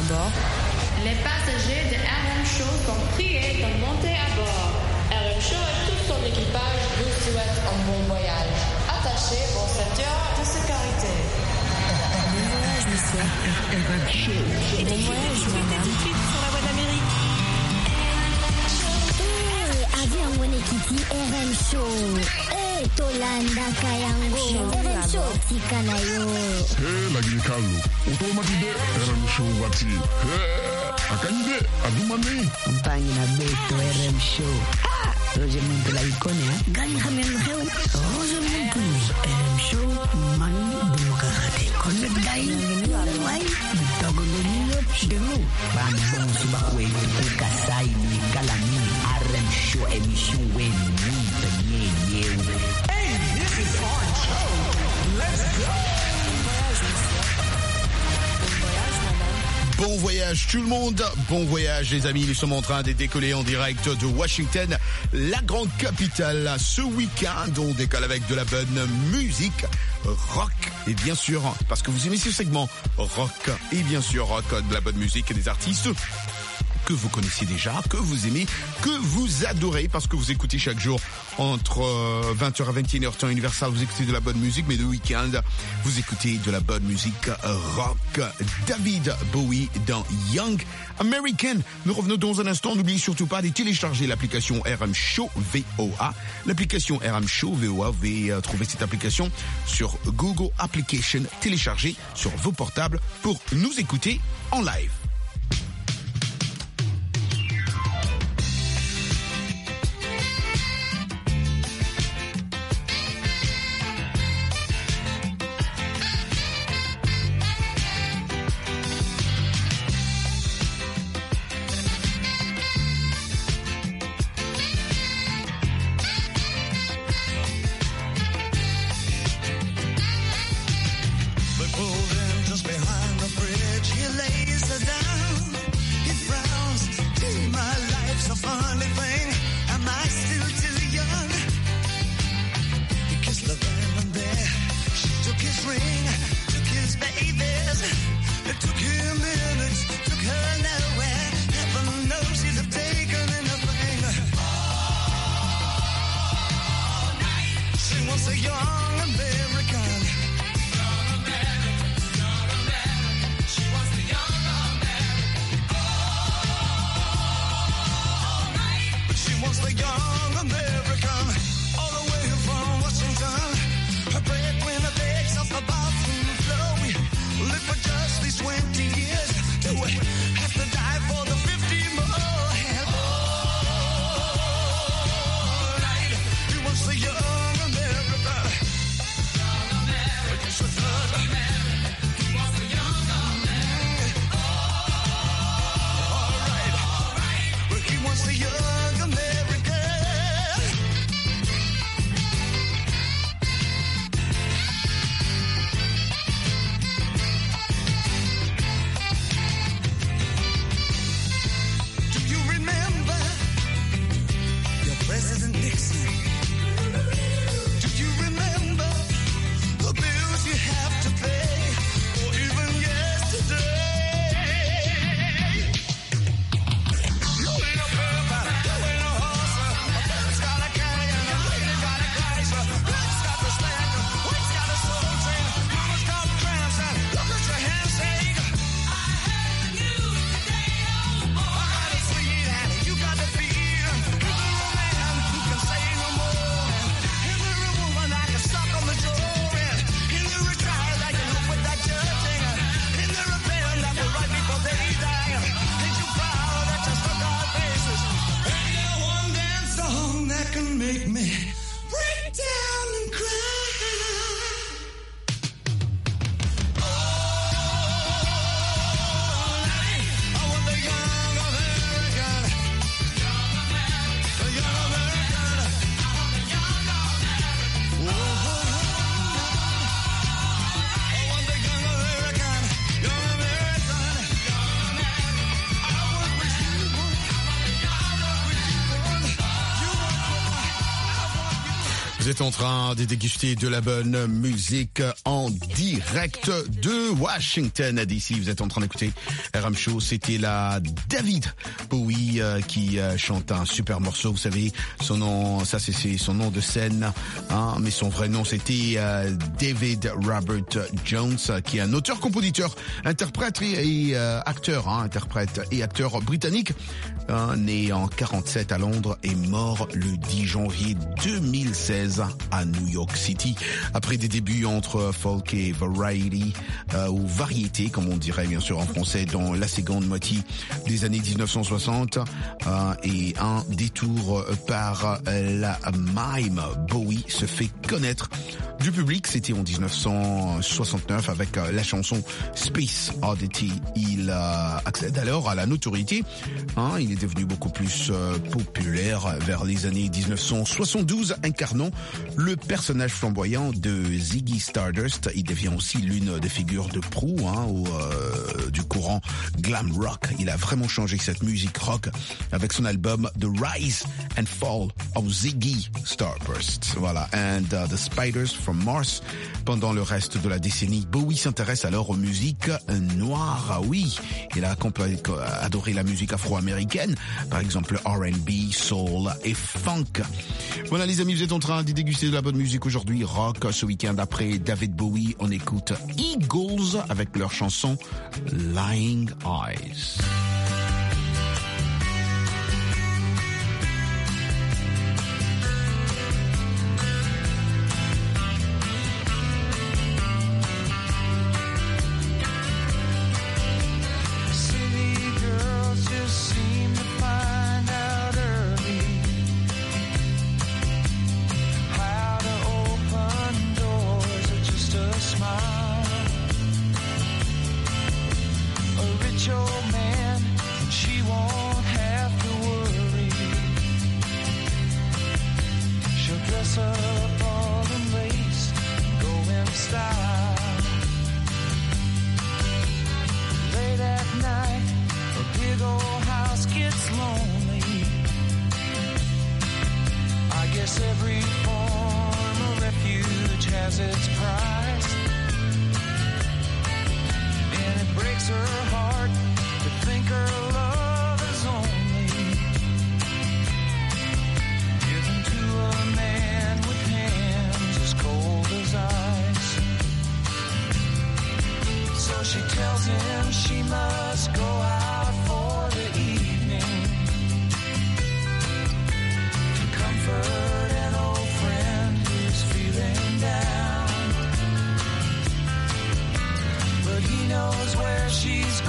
bord. Les passagers de RM Show sont priés de monter à bord. RM Show et tout son équipage vous souhaitent un bon voyage. Attachez vos ceintures de sécurité. Bon voyage, monsieur. RM Show. Bon voyage, madame. Tout de suite sur la voie de l'Amérique. Avion Wenekiti RM Show. Tolanda Kayango. RM Show Tikanayo. Lagi Carlo. Automatique RM Show Wati. Akande Adumani. Mpani na Beto RM Show. Roger Muntula ikone. Gani Hamel Heu. Roger Muntula RM Show. Mani Dumukahate. Connect Gain. Wai. Tagolonio Chidemu. Bambon Subakwe. Kasai Nikalani. RM Show émission Wen. Hey, this is our show. Let's go. Bon voyage tout le monde, bon voyage les amis, nous sommes en train de décoller en direct de Washington, la grande capitale. Ce week-end, on décolle avec de la bonne musique, rock, et bien sûr, parce que vous aimez ce segment, rock, et bien sûr rock, de la bonne musique et des artistes que vous connaissez déjà, que vous aimez, que vous adorez, parce que vous écoutez chaque jour entre 20h à 21h temps universal, vous écoutez de la bonne musique, mais le week-end, vous écoutez de la bonne musique rock. David Bowie dans Young American. Nous revenons dans un instant. N'oubliez surtout pas de télécharger l'application RM Show VOA. L'application RM Show VOA, vous pouvez trouver cette application sur Google Application, téléchargée sur vos portables pour nous écouter en live. Just behind the bridge, he lays her down. Vous êtes en train de déguster de la bonne musique en direct de Washington DC. Vous êtes en train d'écouter RM Show. C'était la David Bowie qui chante un super morceau. Vous savez, son nom, ça c'est son nom de scène, hein, mais son vrai nom c'était David Robert Jones, qui est un auteur, compositeur, interprète et acteur, hein, interprète et acteur britannique, né en 47 à Londres et mort le 10 janvier 2016 à New York City. Après des débuts entre folk et variety, ou variété, comme on dirait bien sûr en français, dans la seconde moitié des années 1960, et un détour par la mime, Bowie se fait connaître du public. C'était en 1969 avec la chanson Space Oddity. Il accède alors à la notoriété. Il est devenu beaucoup plus populaire vers les années 1972, incarnant le personnage flamboyant de Ziggy Stardust. Il devient aussi l'une des figures de proue du courant glam rock. Il a vraiment changé cette musique rock avec son album The Rise and Fall of Ziggy Stardust. Voilà, and the Spiders from Mars. Pendant le reste de la décennie, Bowie s'intéresse alors aux musiques noires. Oui, il a adoré la musique afro-américaine, par exemple R&B, soul et funk. Voilà les amis, vous êtes en train de déguster de la bonne musique aujourd'hui, rock. Ce week-end après David Bowie, on écoute Eagles avec leur chanson Lying Eyes. Every form of refuge has its price, and it breaks her heart to think her love is only given to a man with hands as cold as ice. So she tells him she must go out for the evening to comfort knows where she's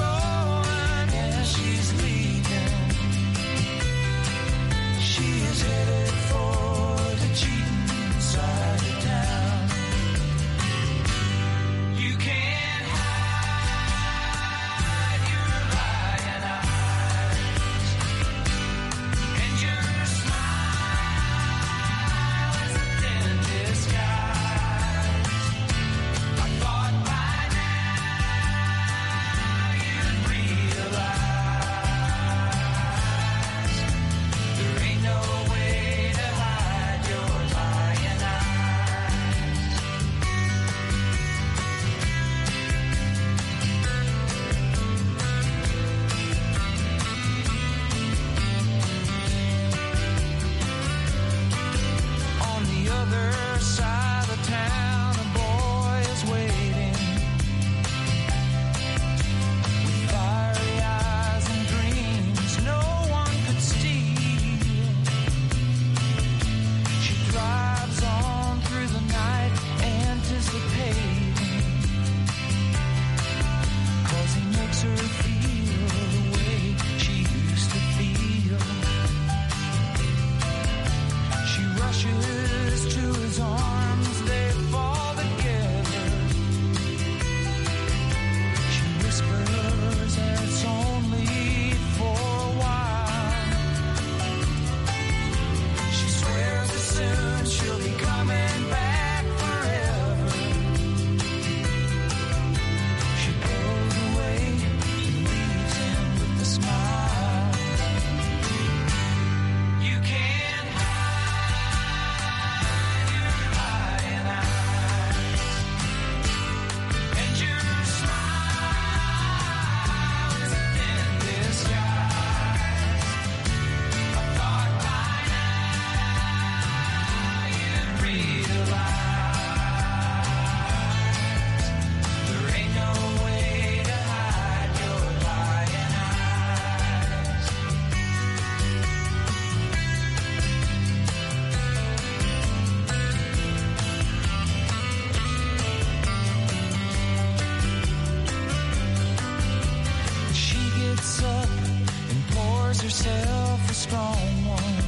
gets up and pours herself a strong one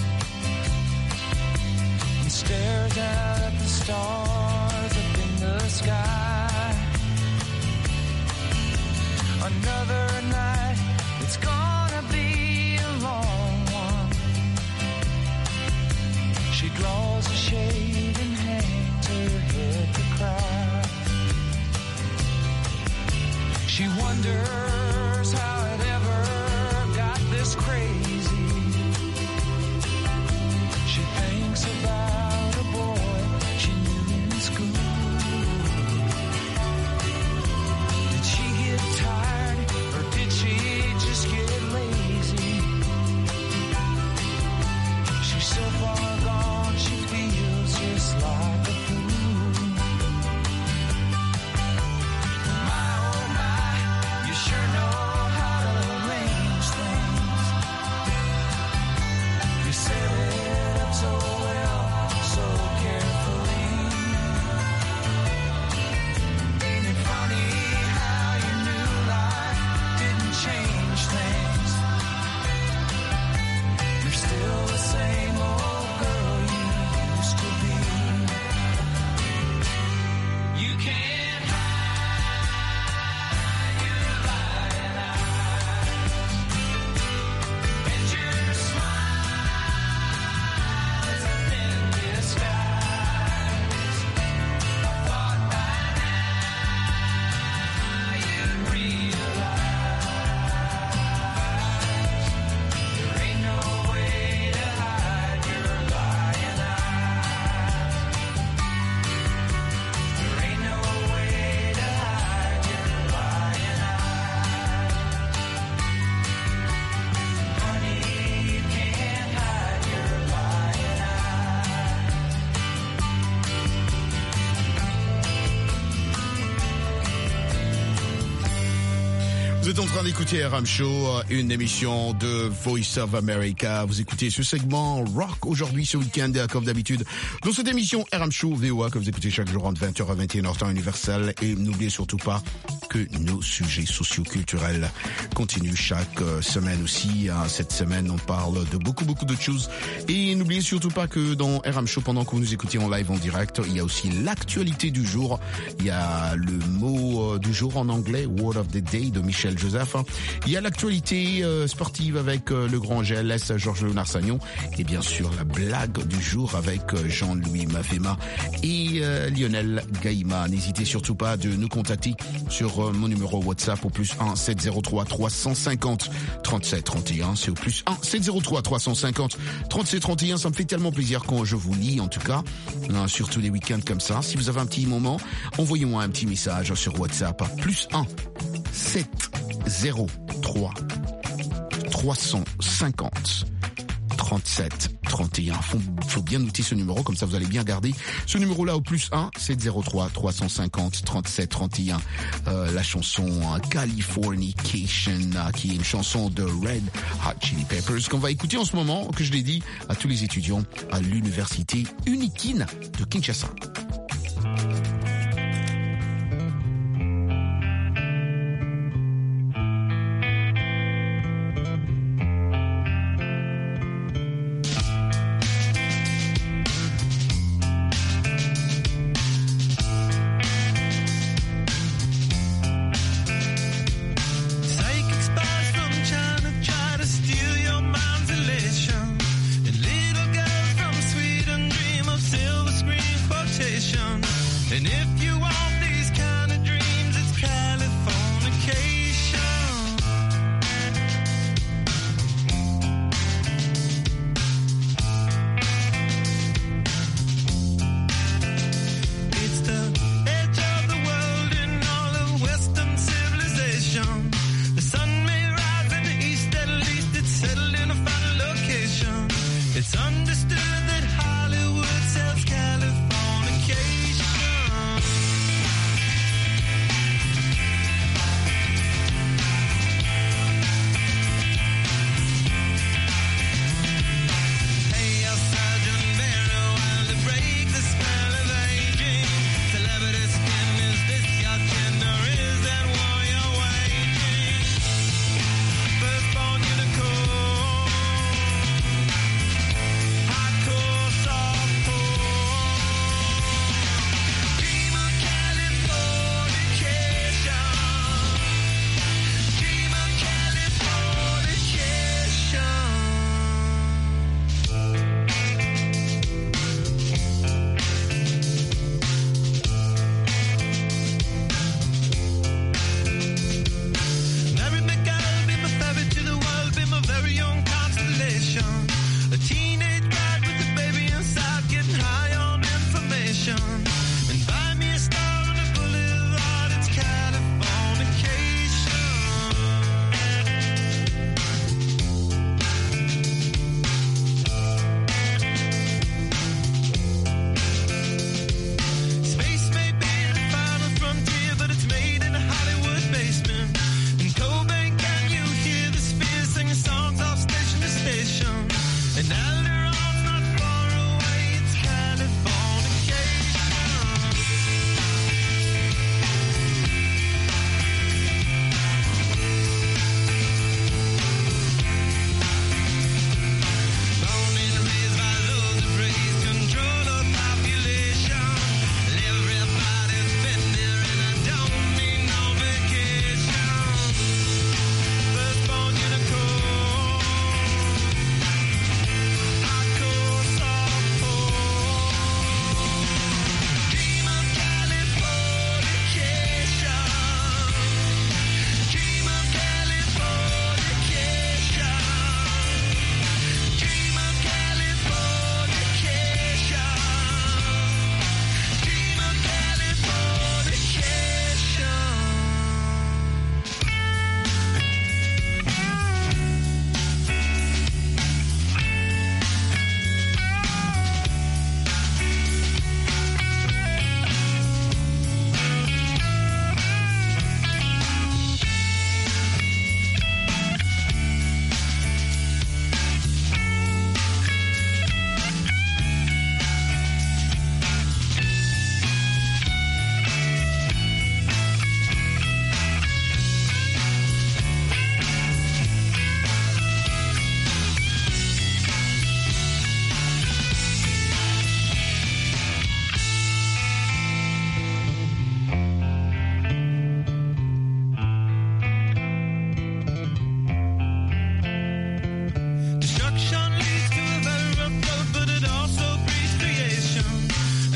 and stares out at the stars up in the sky. Another night, it's gonna be a long one. She draws a shade and hangs her head to cry. She wonders how it ever got this crazy. She thinks about a boy she knew in school. Did she get tired or did she just get lazy? She's so far gone, she feels just like a fool. My oh my, you sure know how to arrange things. You set it up so well, so carefully. Ain't it funny how your new life didn't change things? You're still the same old girl you used to be. You can't hide your lying eyes, and your smile is a thin disguise. I thought by now you'd realize there ain't no way to hide your lying eyes. There ain't no way to hide your lying eyes. Honey, you can't hide your lying Vous êtes en train d'écouter RM Show, une émission de Voice of America. Vous écoutez ce segment rock aujourd'hui, ce week-end, comme d'habitude. Dans cette émission RM Show VOA, que vous écoutez chaque jour entre 20h à 21h temps universel. Et n'oubliez surtout pas que nos sujets socio-culturels continuent chaque semaine aussi. Cette semaine, on parle de beaucoup d'autres choses. Et n'oubliez surtout pas que dans RM Show, pendant que vous nous écoutez en live, en direct, il y a aussi l'actualité du jour. Il y a le mot du jour en anglais, Word of the Day de Michel Joseph. Il y a l'actualité sportive avec le grand GLS Georges Léonard-Sagnon. Et bien sûr, la blague du jour avec Jean-Louis Mafema et Lionel Gaïma. N'hésitez surtout pas de nous contacter sur mon numéro WhatsApp au plus 1 703 350 37 31. C'est au plus 1 703 350 37 31. Ça me fait tellement plaisir quand je vous lis, en tout cas, surtout les week-ends comme ça. Si vous avez un petit moment, envoyez-moi un petit message sur WhatsApp. Plus 1 703 350 37 31. Faut bien noter ce numéro, comme ça vous allez bien garder ce numéro-là au plus 1 703 350 37 31. La chanson Californication, qui est une chanson de Red Hot Chili Peppers qu'on va écouter en ce moment, que je l'ai dit à tous les étudiants à l'université Unikin de Kinshasa. Psychic spies from China try to steal your mind's elation, and little girls from Sweden dream of silver screen quotations.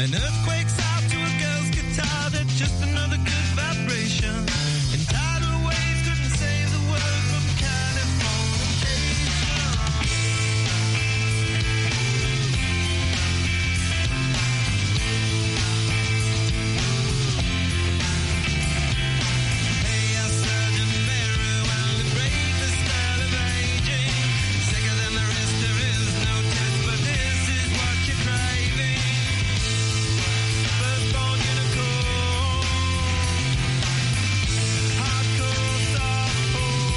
An earthquake's out to a girl's guitar, that's just another good vibration. And tidal waves couldn't save the world from Californication. Hey, our Sergeant Mary, well, the bravest style of aging. Sicker than the rest, there is no test, but this is what you're craving. Firstborn unicorn, hardcore softcore.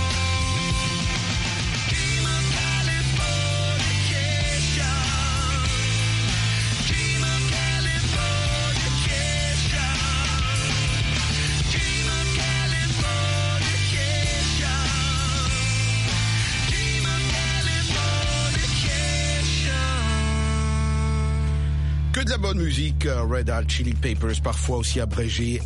Dream of Californication. Dream of Californication. Dream of Californication. Dream of Californication. Que de la bonne musique, Red Hot Chili Peppers, parfois aussi abrégé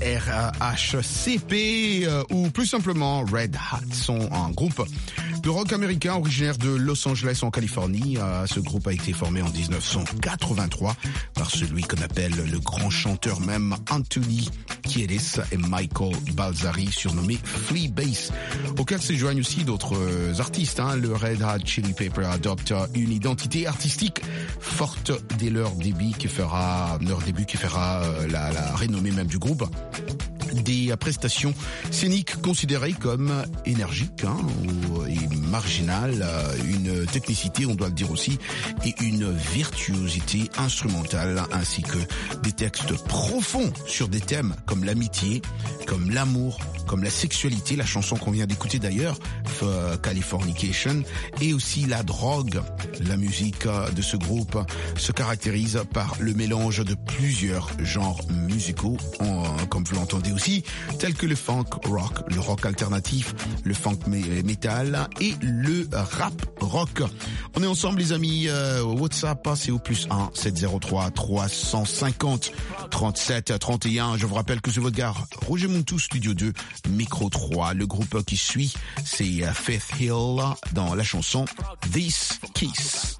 RHCP, ou plus simplement Red Hot, sont un groupe de rock américain originaire de Los Angeles en Californie. Ce groupe a été formé en 1983 par celui qu'on appelle le grand chanteur même Anthony Kiedis et Michael Balzari, surnommé Flea Bass, auquel se joignent aussi d'autres artistes. Le Red Hot Chili Peppers adopte une identité artistique forte dès leur début qui fera la renommée même du groupe. Des prestations scéniques considérées comme énergiques et marginales, une technicité, on doit le dire aussi, et une virtuosité instrumentale, ainsi que des textes profonds sur des thèmes comme l'amitié, comme l'amour, comme la sexualité, la chanson qu'on vient d'écouter d'ailleurs, Californication, et aussi la drogue. La musique de ce groupe se caractérise par le mélange de plusieurs genres musicaux, comme vous l'entendez aussi, tels que le funk rock, le rock alternatif, le funk metal et le rap rock. On est ensemble les amis, WhatsApp c'est au +1 703 350 37 31. Je vous rappelle que c'est votre gars Roger Montou, Studio 2, Micro 3. Le groupe qui suit, c'est Faith Hill dans la chanson This Kiss.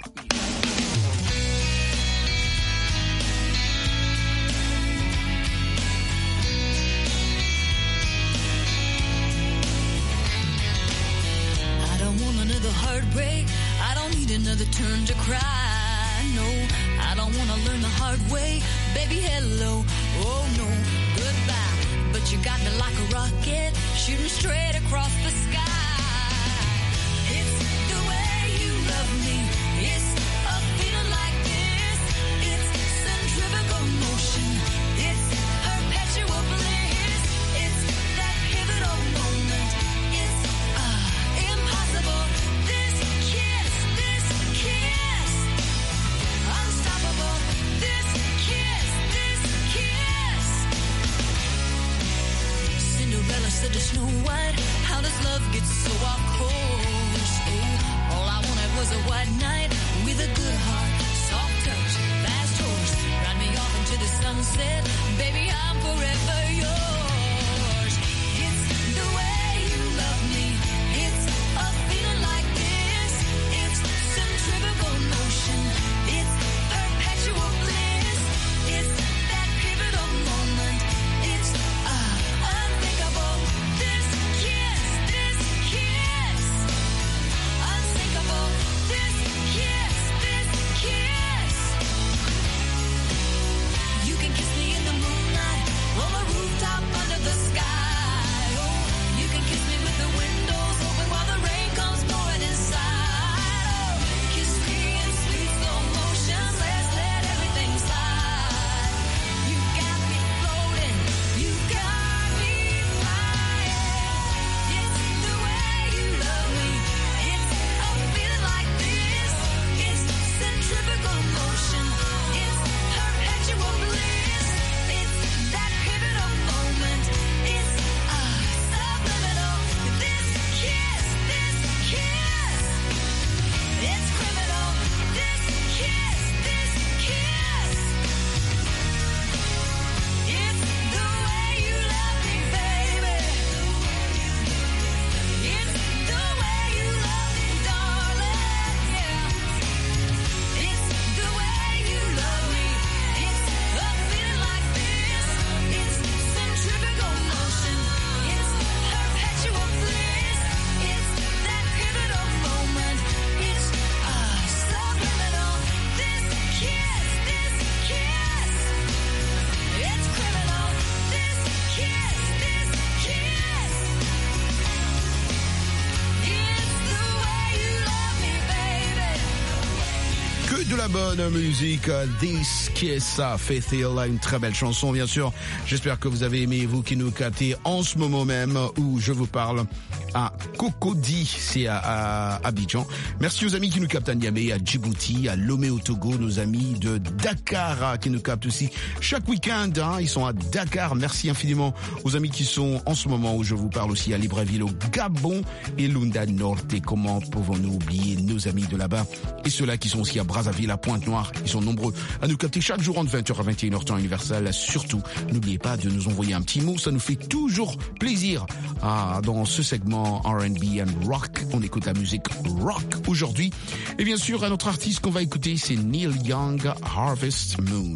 I don't want another heartbreak. I don't need another turn to cry. No, I don't want to learn the hard way. Baby, hello. Oh no, goodbye. But you got me like a rocket, shooting straight across the sky. It's the way you love me. It's a feeling like this. It's centrifugal motion. It's perpetual bliss. It's that pivotal moment. It's impossible. This kiss, unstoppable. This kiss. Cinderella said to Snow White, how does love de la bonne musique. This Kiss, Faith Hill, une très belle chanson, bien sûr. J'espère que vous avez aimé, vous qui nous captez en ce moment même où je vous parle à Cocody, c'est à Abidjan. Merci aux amis qui nous captent à Niamey, à Djibouti, à Lomé au Togo, nos amis de Dakar qui nous captent aussi chaque week-end. Ils sont à Dakar. Merci infiniment aux amis qui sont en ce moment où je vous parle aussi à Libreville, au Gabon et Lunda Norte. Et comment pouvons-nous oublier nos amis de là-bas et ceux-là qui sont aussi à Brazzaville, à Pointe-Noire. Ils sont nombreux à nous capter chaque jour entre 20h à 21h temps universel. Surtout, n'oubliez pas de nous envoyer un petit mot. Ça nous fait toujours plaisir. Dans ce segment R&B and rock, on écoute la musique rock aujourd'hui. Et bien sûr, un autre artiste qu'on va écouter, c'est Neil Young, Harvest Moon.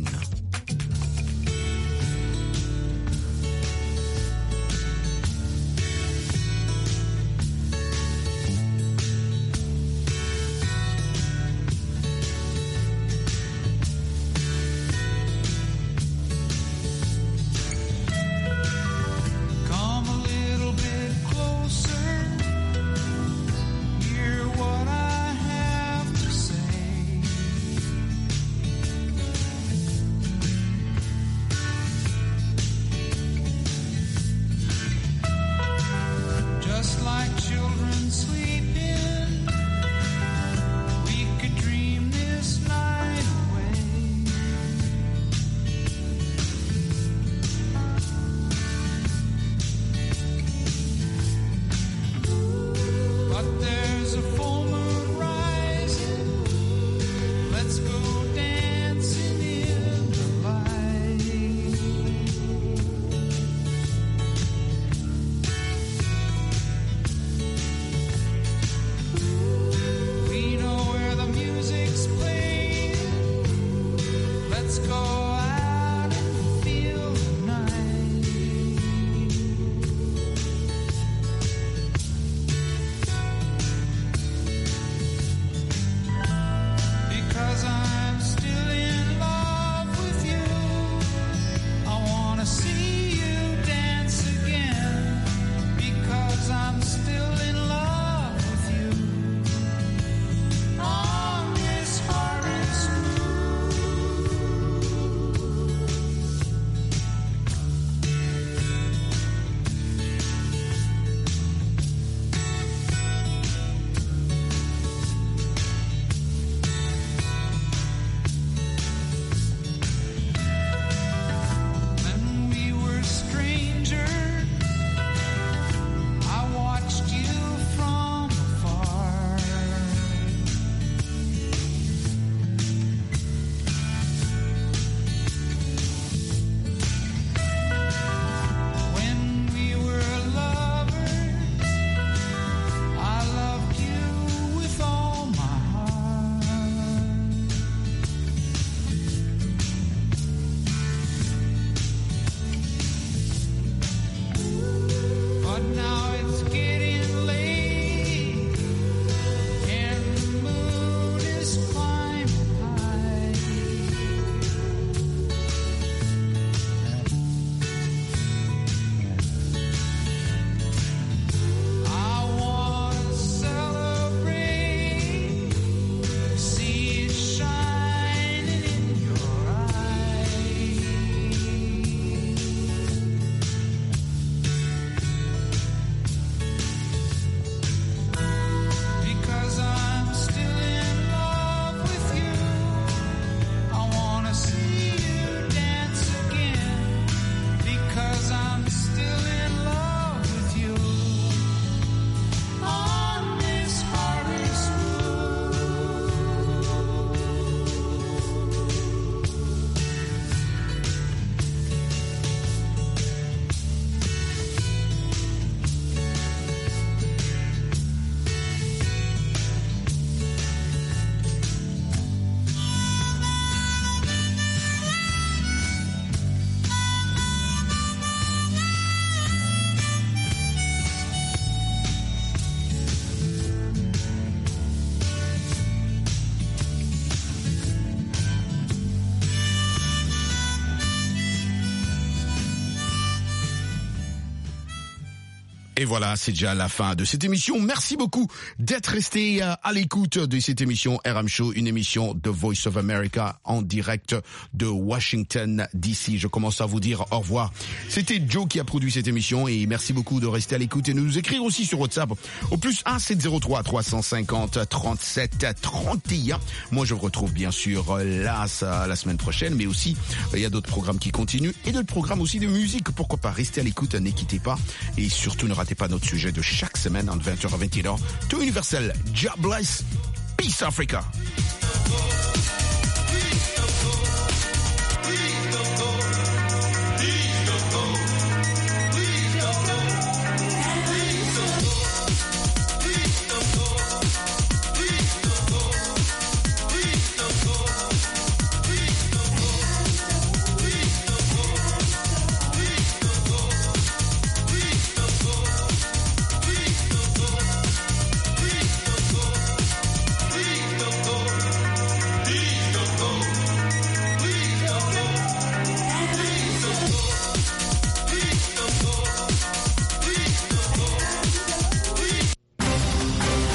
Et voilà, c'est déjà la fin de cette émission. Merci beaucoup d'être resté à l'écoute de cette émission RM Show, une émission de Voice of America en direct de Washington DC. Je commence à vous dire au revoir. C'était Joe qui a produit cette émission et merci beaucoup de rester à l'écoute et de nous écrire aussi sur WhatsApp au +1 703 350 37 31. Moi, je vous retrouve bien sûr là la semaine prochaine, mais aussi il y a d'autres programmes qui continuent et d'autres programmes aussi de musique. Pourquoi pas rester à l'écoute, ne quittez pas et surtout ne ratez pas notre sujet de chaque semaine entre 20h à 21h. Tout universel. God bless. Peace Africa.